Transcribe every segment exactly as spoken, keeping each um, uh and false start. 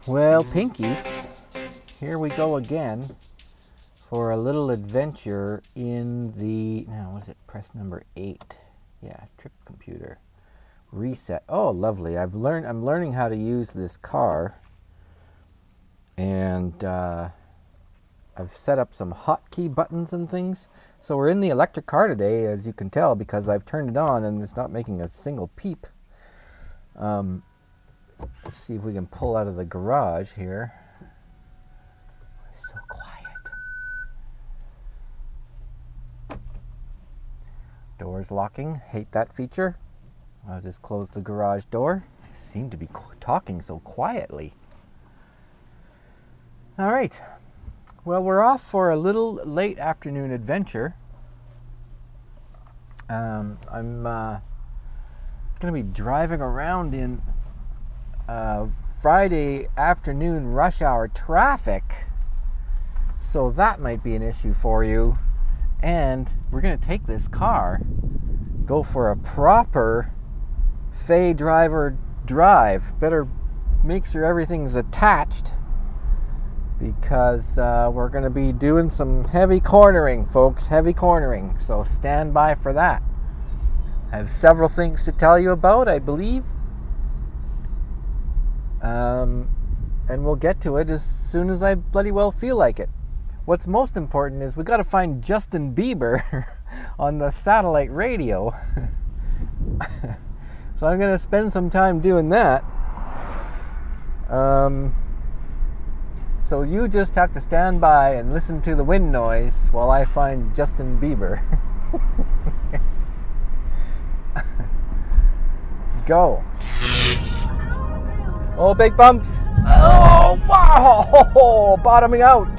Well, Pinkies, here we go again for a little adventure in the, now what is it, press number eight. Yeah, trip computer. Reset. Oh, lovely. I've learned, I'm learning how to use this car. And uh, I've set up some hotkey buttons and things. So we're in the electric car today, as you can tell, because I've turned it on and it's not making a single peep. Um, let's see if we can pull out of the garage here. It's so quiet. Doors locking. Hate that feature. I'll just close the garage door. I seem to be talking so quietly. All right. Well, we're off for a little late afternoon adventure. Um, I'm uh, going to be driving around in uh, Friday afternoon rush hour traffic. So that might be an issue for you. And we're going to take this car, go for a proper Fay driver drive. Better make sure everything's attached, because uh, we're going to be doing some heavy cornering, folks. Heavy cornering. So stand by for that. I have several things to tell you about, I believe. Um, and we'll get to it as soon as I bloody well feel like it. What's most important is we got to find Justin Bieber on the satellite radio. So I'm going to spend some time doing that. Um, so you just have to stand by and listen to the wind noise while I find Justin Bieber. Go. Oh, big bumps. Oh, wow. Bottoming out.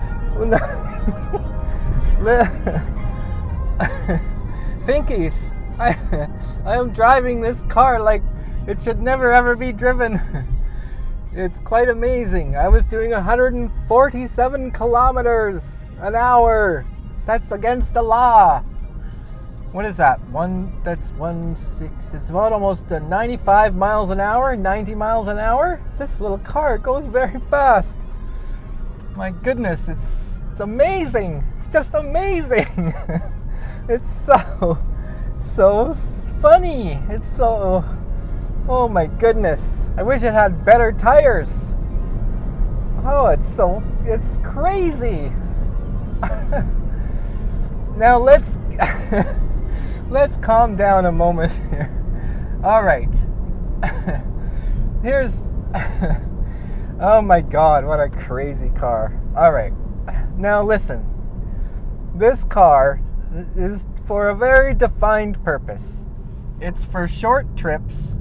Pinkies, I, I am driving this car like it should never ever be driven. It's quite amazing. I was doing one hundred forty-seven kilometers an hour. That's against the law. What is that? One, that's one six, it's about almost uh, ninety-five miles an hour, ninety miles an hour. This little car goes very fast. My goodness, it's, it's amazing. It's just amazing. It's so, so funny. It's so, oh my goodness. I wish it had better tires. Oh, it's so, it's crazy. Now let's, let's calm down a moment here. All right. Here's, oh my God, what a crazy car. All right. Now listen. This car is for a very defined purpose. It's for short trips.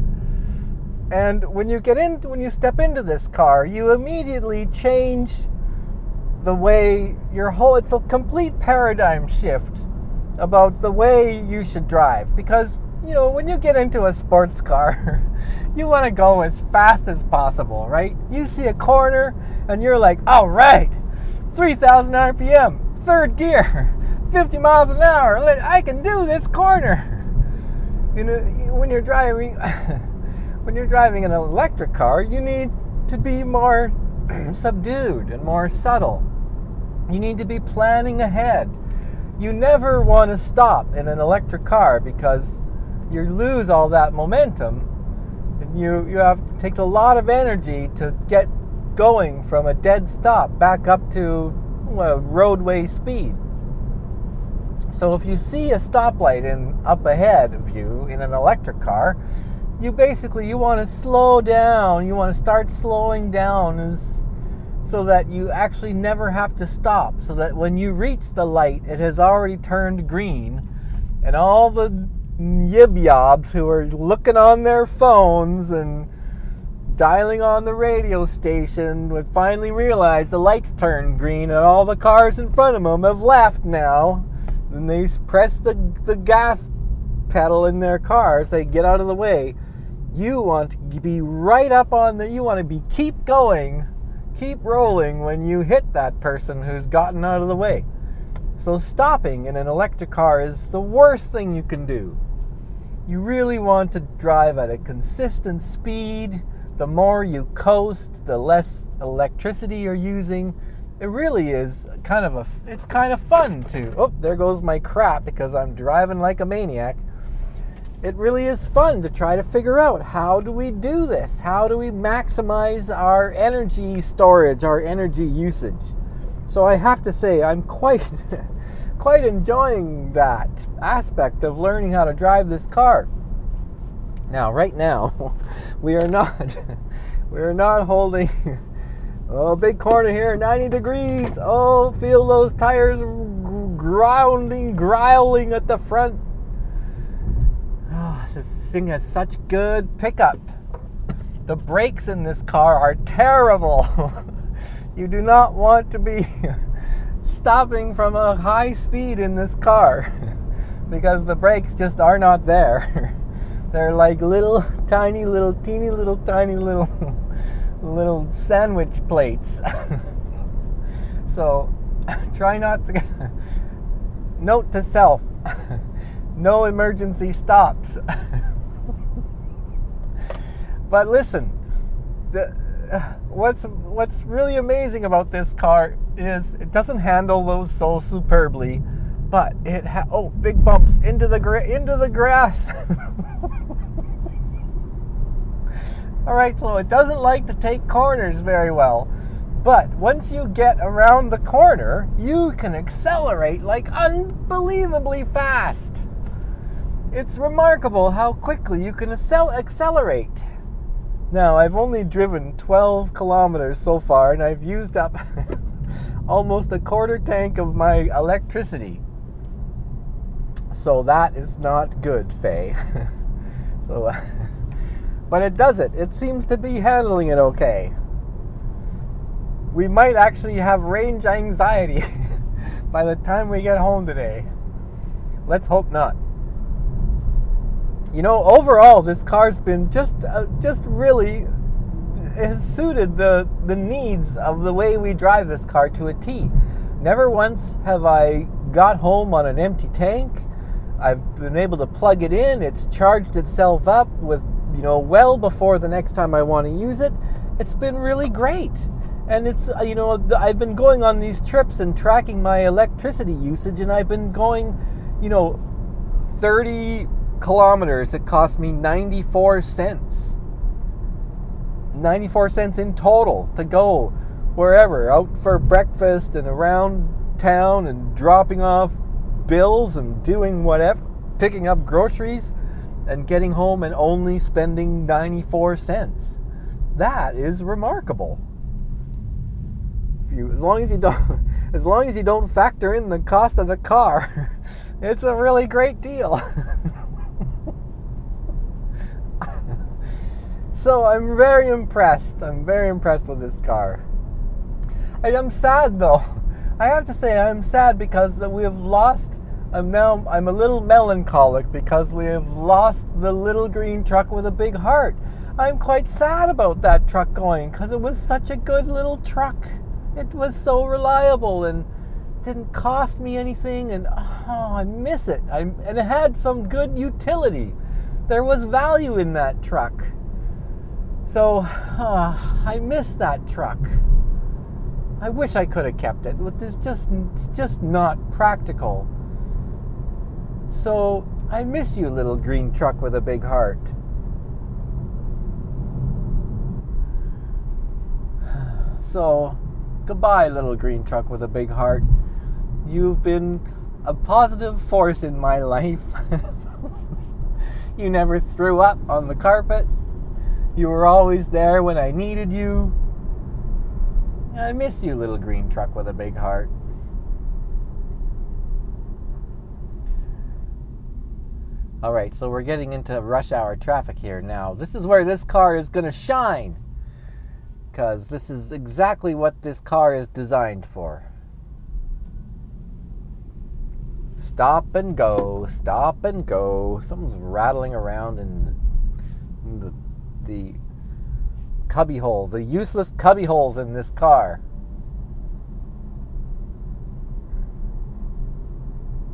And when you get in, when you step into this car, you immediately change the way your whole, it's a complete paradigm shift about the way you should drive. Because, you know, when you get into a sports car, you want to go as fast as possible, right? You see a corner and you're like, all right, three thousand R P M, third gear, fifty miles an hour. I can do this corner. You know, when you're driving, when you're driving an electric car, you need to be more subdued and more subtle. You need to be planning ahead. You never want to stop in an electric car because you lose all that momentum, and you you have it takes a lot of energy to get going from a dead stop back up to well, roadway speed. So if you see a stoplight in up ahead of you in an electric car, you basically you want to slow down. You want to start slowing down as so that you actually never have to stop. So that when you reach the light, it has already turned green, and all the yib-yobs who are looking on their phones and dialing on the radio station would finally realize the lights turned green and all the cars in front of them have left now. And they press the, the gas pedal in their cars. They get out of the way. You want to be right up on the, you want to be keep going, keep rolling when you hit that person who's gotten out of the way. So stopping in an electric car is the worst thing you can do. You really want to drive at a consistent speed The more you coast, the less electricity you're using. It really is kind of a, it's kind of fun to, oh, there goes my crap because I'm driving like a maniac. It really is fun to try to figure out, how do we do this? How do we maximize our energy storage, our energy usage? So I have to say, I'm quite, quite enjoying that aspect of learning how to drive this car. Now, right now, we are not, we are not holding, oh, big corner here, ninety degrees. Oh, feel those tires grounding, growling at the front. Oh, this thing has such good pickup. The brakes in this car are terrible. You do not want to be stopping from a high speed in this car because the brakes just are not there. They're like little tiny little teeny little tiny little little sandwich plates. So try not to. Note to self: no emergency stops. But listen, the, what's what's really amazing about this car is it doesn't handle those so superbly, but it ha- oh, big bumps into the gra- into the grass. All right, so it doesn't like to take corners very well, but once you get around the corner, you can accelerate like unbelievably fast. It's remarkable how quickly you can accel- accelerate. Now, I've only driven twelve kilometers so far, and I've used up almost a quarter tank of my electricity. So that is not good, Faye. so, uh, but it does it. It seems to be handling it okay. We might actually have range anxiety by the time we get home today. Let's hope not. You know, overall, this car's been just, uh, just really has suited the the needs of the way we drive this car to a T. Never once have I got home on an empty tank. I've been able to plug it in. It's charged itself up with, you know, well before the next time I want to use it. It's been really great. And it's, you know, I've been going on these trips and tracking my electricity usage, and I've been going, you know, thirty kilometers. It cost me ninety-four cents. ninety-four cents in total to go wherever, out for breakfast and around town and dropping off bills and doing whatever, picking up groceries and getting home and only spending ninety-four cents. That is remarkable. If you, as long as you don't, as long as you don't factor in the cost of the car, it's a really great deal. So I'm very impressed. I'm very impressed with this car. I am sad though. I have to say I'm sad because we have lost. I'm now. I'm a little melancholic because we have lost the little green truck with a big heart. I'm quite sad about that truck going because it was such a good little truck. It was so reliable and didn't cost me anything, and oh, I miss it. I and it had some good utility. There was value in that truck. So, uh, I miss that truck. I wish I could have kept it, but it's just, it's just not practical. So, I miss you, little green truck with a big heart. So, goodbye, little green truck with a big heart. You've been a positive force in my life. You never threw up on the carpet. You were always there when I needed you. I miss you, little green truck with a big heart. Alright, so we're getting into rush hour traffic here now. This is where this car is going to shine. Because this is exactly what this car is designed for. Stop and go, stop and go. Something's rattling around in the, in the the cubby hole, the useless cubby holes in this car.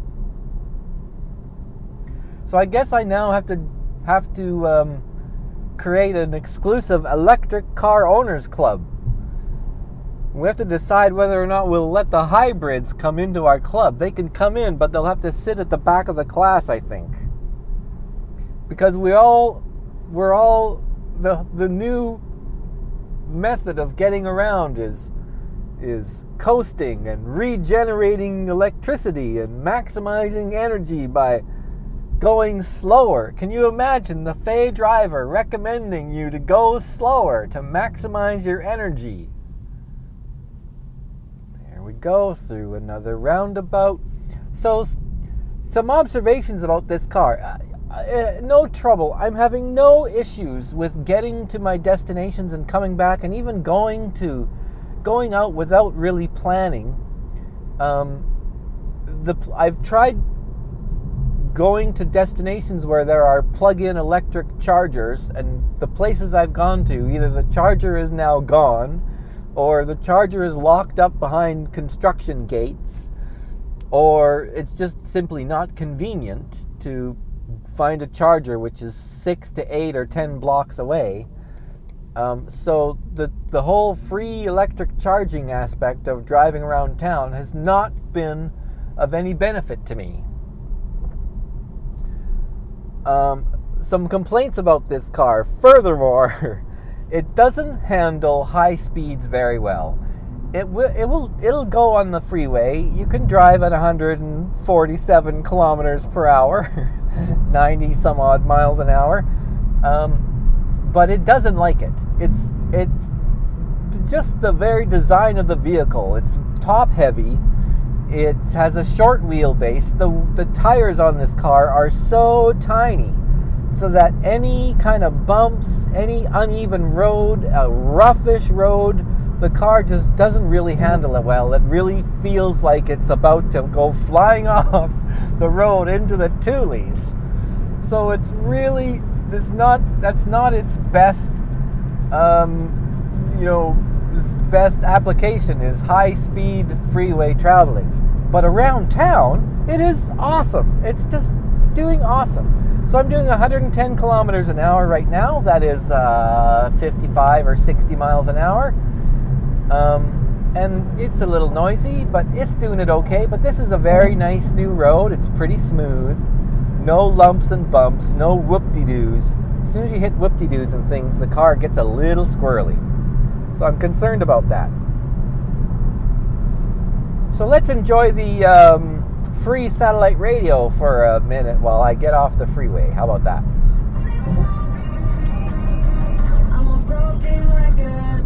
So I guess I now have to have to um, create an exclusive electric car owners club. We have to decide whether or not we'll let the hybrids come into our club. They can come in, but they'll have to sit at the back of the class, I think. Because we all, we're all, the the new method of getting around is is coasting and regenerating electricity and maximizing energy by going slower. Can you imagine the Fay driver recommending you to go slower to maximize your energy? There we go, through another roundabout. So, some observations about this car. Uh, uh, no trouble. I'm having no issues with getting to my destinations and coming back, and even going to going out without really planning. Um, the I've tried going to destinations where there are plug-in electric chargers, and the places I've gone to, either the charger is now gone, or the charger is locked up behind construction gates, or it's just simply not convenient to find a charger which is six to eight or ten blocks away. Um, so the the whole free electric charging aspect of driving around town has not been of any benefit to me. Um, some complaints about this car. Furthermore, it doesn't handle high speeds very well. It will it will it'll go on the freeway. You can drive at one hundred forty-seven kilometers per hour, ninety some odd miles an hour. Um, But it doesn't like it. It's it's just the very design of the vehicle. It's top heavy. It has a short wheelbase. The the tires on this car are so tiny, so that any kind of bumps, any uneven road, a roughish road, the car just doesn't really handle it well. It really feels like it's about to go flying off the road into the Tules. So it's really It's not. That's not its best. Um, you know, best application is high-speed freeway traveling. But around town, it is awesome. It's just doing awesome. So I'm doing one hundred ten kilometers an hour right now. That is uh, fifty-five or sixty miles an hour. Um, and it's a little noisy, but it's doing it okay. But this is a very nice new road. It's pretty smooth. No lumps and bumps, no whoop-de-doos. As soon as you hit whoop-de-doos and things, the car gets a little squirrely. So I'm concerned about that. So let's enjoy the um, free satellite radio for a minute while I get off the freeway. How about that? I'm a broken record.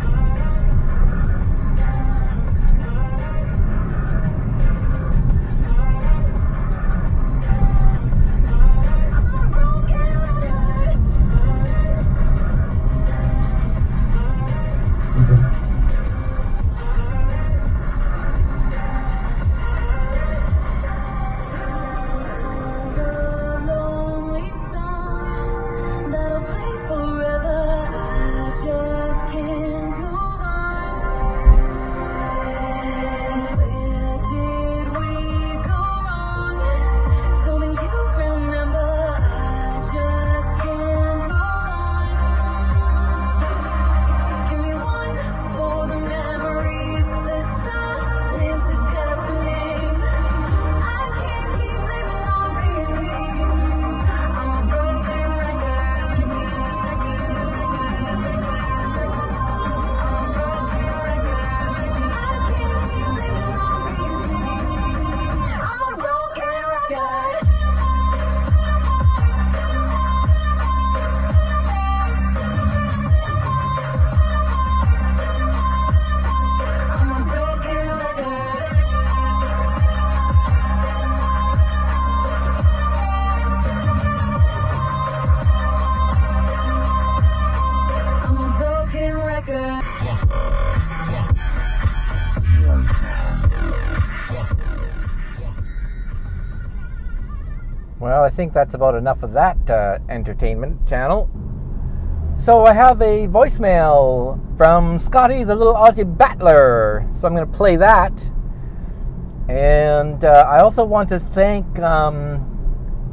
Well, I think that's about enough of that uh, entertainment channel. So I have a voicemail from Scotty, the little Aussie battler. So I'm going to play that. And uh, I also want to thank um,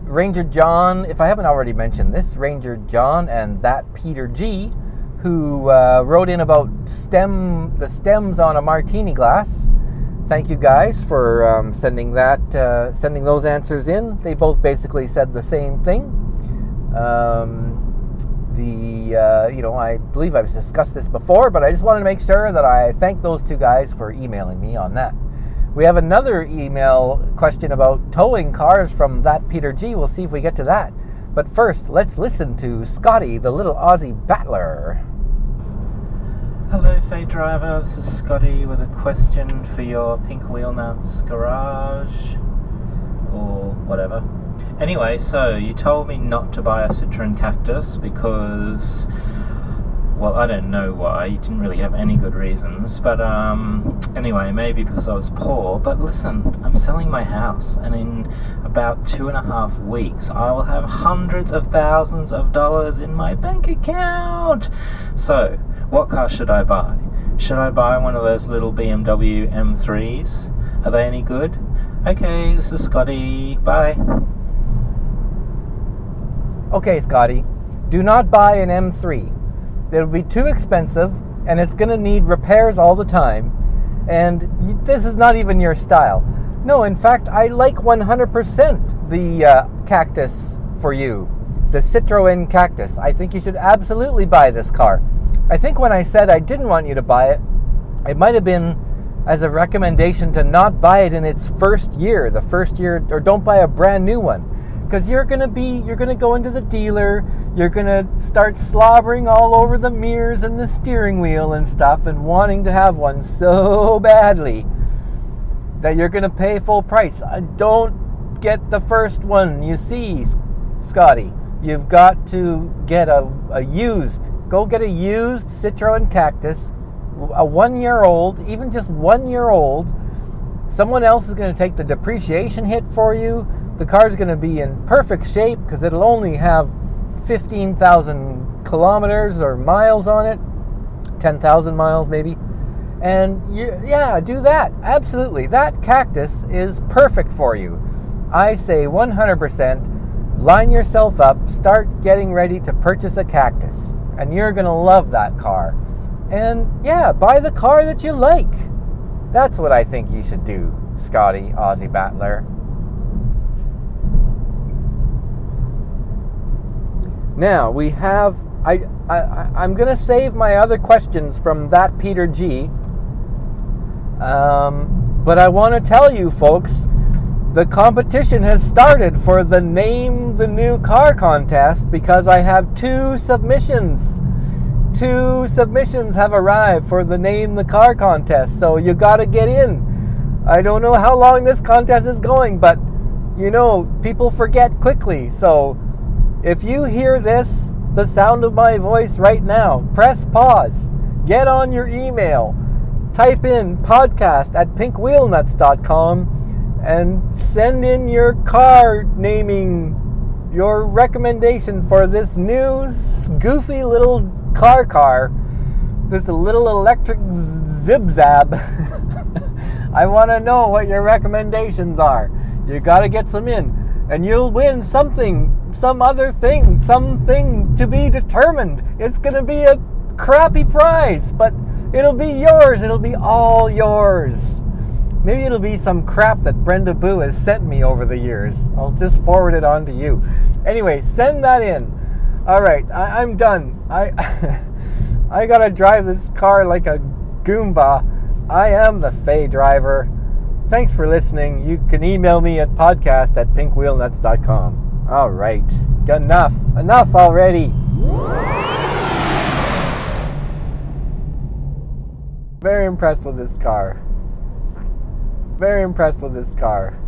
Ranger John, if I haven't already mentioned this, Ranger John and that Peter G, who uh, wrote in about stem the stems on a martini glass. Thank you guys for um, sending that, uh, sending those answers in. They both basically said the same thing. Um, the uh, you know, I believe I've discussed this before, but I just wanted to make sure that I thank those two guys for emailing me on that. We have another email question about towing cars from that Peter G. We'll see if we get to that. But first, let's listen to Scotty, the little Aussie battler. Hello, Faye Driver. This is Scotty with a question for your Pink Wheel Nuts garage, or whatever. Anyway, so you told me not to buy a Citroen Cactus because, well, I don't know why. You didn't really have any good reasons. But um, anyway, maybe because I was poor. But listen, I'm selling my house, and in about two and a half weeks, I will have hundreds of thousands of dollars in my bank account. So, what car should I buy? Should I buy one of those little B M W M threes? Are they any good? Okay, this is Scotty. Bye. Okay, Scotty, do not buy an M three. It'll be too expensive, and it's going to need repairs all the time. And this is not even your style. No, in fact, I like one hundred percent the uh, Cactus for you. The Citroen Cactus. I think you should absolutely buy this car. I think when I said I didn't want you to buy it, it might have been as a recommendation to not buy it in its first year, the first year, or don't buy a brand new one. Because you're going to be, you're going to go into the dealer, you're going to start slobbering all over the mirrors and the steering wheel and stuff and wanting to have one so badly that you're going to pay full price. Don't get the first one. You see, Scotty, you've got to get a, a used, go get a used Citroen Cactus, a one-year-old, even just one year old. Someone else is going to take the depreciation hit for you. The car's going to be in perfect shape because it'll only have fifteen thousand kilometers or miles on it, ten thousand miles maybe. And you, yeah, do that. Absolutely. That Cactus is perfect for you. I say one hundred percent line yourself up, start getting ready to purchase a Cactus. And you're going to love that car. And yeah, buy the car that you like. That's what I think you should do, Scotty, Aussie Battler. Now, we have, I, I, I'm going to save my other questions from that Peter G. Um, but I want to tell you, folks, the competition has started for the Name the New Car contest because I have two submissions. Two submissions have arrived for the Name the Car contest, so you got to get in. I don't know how long this contest is going, but, you know, people forget quickly, so if you hear this, the sound of my voice right now, press pause, get on your email, type in podcast at pink wheel nuts dot com and send in your car naming, your recommendation for this new goofy little car car, this little electric zib-zab. I want to know what your recommendations are. You got to get some in, and you'll win something. Some other thing, something to be determined. It's going to be a crappy prize, but it'll be yours. It'll be all yours. Maybe it'll be some crap that Brenda Boo has sent me over the years. I'll just forward it on to you. Anyway, send that in. All right, I, I'm done. I I got to drive this car like a Goomba. I am the Faye Driver. Thanks for listening. You can email me at podcast at pink wheel nuts dot com. All right, enough, enough already. Very impressed with this car. Very impressed with this car.